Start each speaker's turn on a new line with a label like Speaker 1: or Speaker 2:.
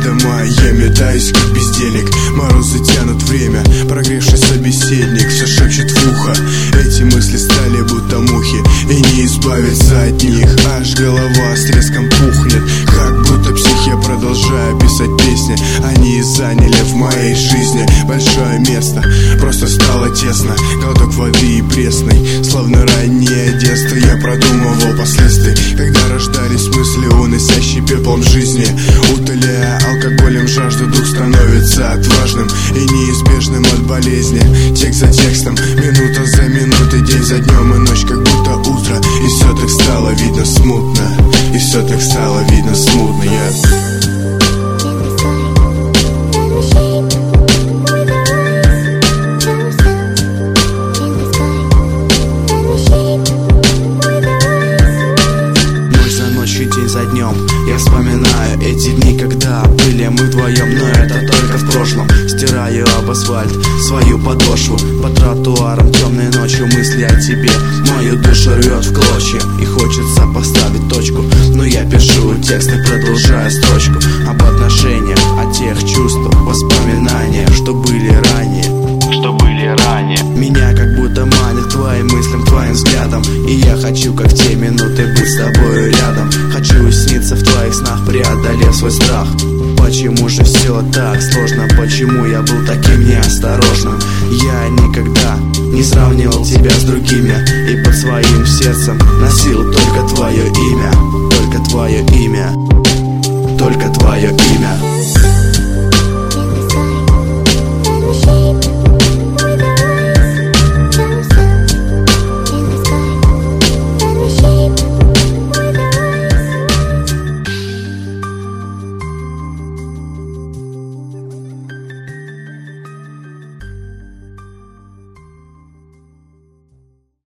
Speaker 1: дома, я метаюсь как бездельник. Морозы тянут время, прогревший собеседник все шепчет в ухо. Эти мысли стали будто мухи, и не избавиться от них. Аж голова с треском пухнет, как будто псих. Я продолжаю писать песни, они заняли в моей жизни большое место. Просто стало тесно, глоток воды и пресной, словно раннее детство. Я продумывал последствия, когда рождались мысли, уносящие пеплом жизни. Утоляя алкоголем жажду, дух становится отважным и неизбежным от болезни. Текст за текстом, минута за минутой, день за днем, и ночь как будто утро. И все так стало видно смутно, и все так стало видно смутно.
Speaker 2: День за днем я вспоминаю эти дни, когда были мы вдвоем, но это только в прошлом. Стираю об асфальт свою подошву, по тротуарам темной ночью мысли о тебе мою душу рвет в клочья, и хочется поставить точку, но я пишу текст и продолжаю строчку об отношениях, о тех чувствах, воспоминаниях, что были ранее. Меня как будто манит твоим мыслям, твоим взглядом, и я хочу, как в те минуты, быть с тобою рядом. Хочу сниться в твоих снах, преодолев свой страх. Почему же все так сложно? Почему я был таким неосторожным? Я никогда не сравнивал тебя с другими, и под своим сердцем носил только твое имя. Только твое имя. Только твое имя.